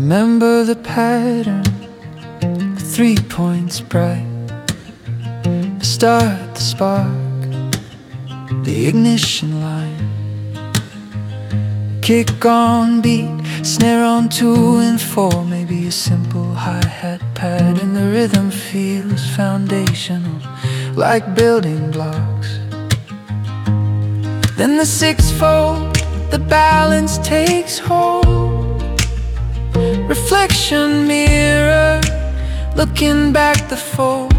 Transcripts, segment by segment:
Remember the pattern, the 3 points bright, the start, the spark, the ignition line. Kick on beat, snare on 2 and 4, maybe a simple hi-hat pad, and the rhythm feels foundational, like building blocks. Then the 6-fold, the balance takes hold. Reflection mirror, looking back the fold.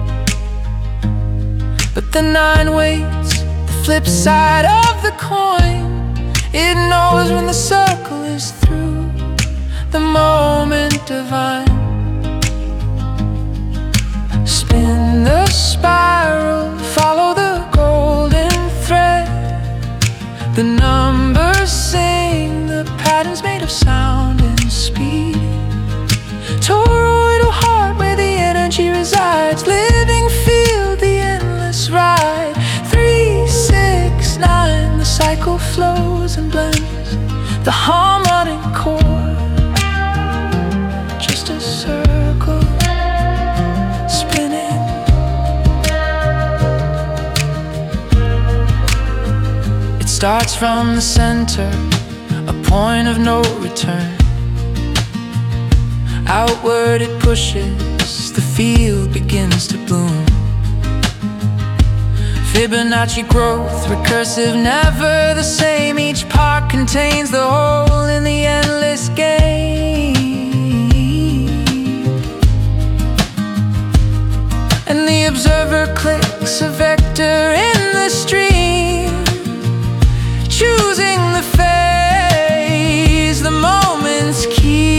But the 9 waits, the flip side of the coin. It knows when the circle is through, the moment divine. Spin the spiral, follow the golden thread. The numbers sing, the patterns made of sound and speed. Toroidal heart where the energy resides. Living field, the endless ride. 3, 6, 9, the cycle flows and blends. The harmonic chord, just a circle spinning. It starts from the center, a point of no return. Outward it pushes, the field begins to bloom. Fibonacci growth, recursive, never the same. Each part contains the whole in the endless game. And the observer clicks a vector in the stream, choosing the phase, the moment's key.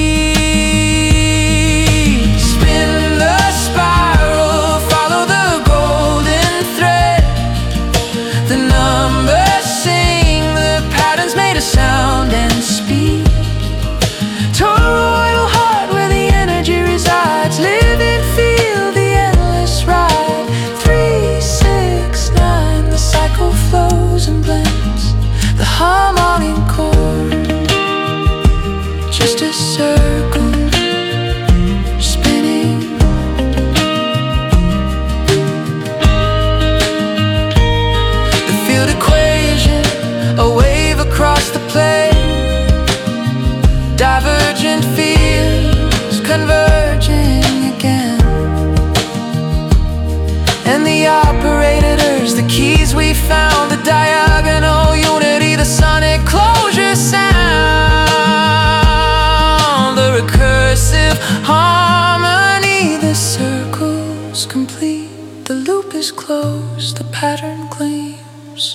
Sound and speed. Toroidal heart where the energy resides. Live and feel the endless ride. 3, 6, 9, the cycle flows and blends. The harmonic chord, just a circle spinning. The field equation, a wave across the plane. Divergent fields converging again. And the operators, the keys we found. The diagonal unity, the sonic closure sound. The recursive harmony, the circle's complete. The loop is closed, the pattern gleams.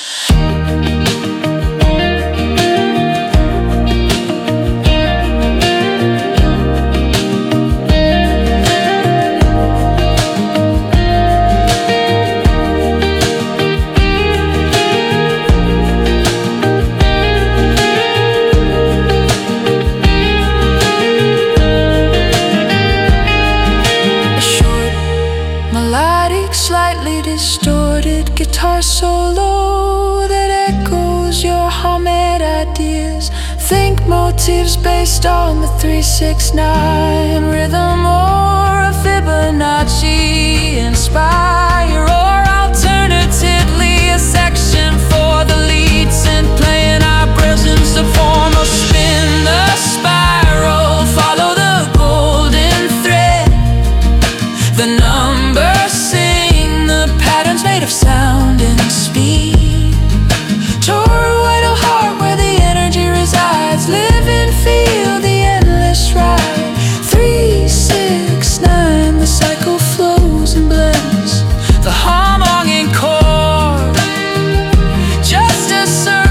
Slightly distorted guitar solo that echoes your Hamed ideas. Think motifs based on the 3, 6, 9 rhythm, or a Fibonacci inspire, or alternatively a section for the lead synth playing our presence to form a spin the spiral, follow the golden thread. The numbers sing, the patterns made of sound and speed. Toroidal heart where the energy resides. Live and feel the endless ride. 3, 6, 9, the cycle flows and blends. The harmonic chord, just a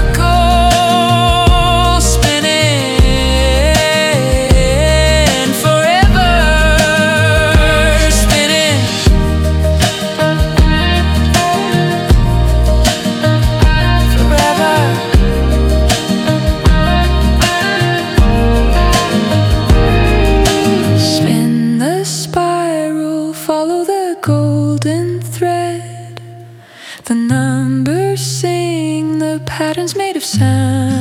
circle spinning forever, spinning. The numbers sing, the patterns made of sound.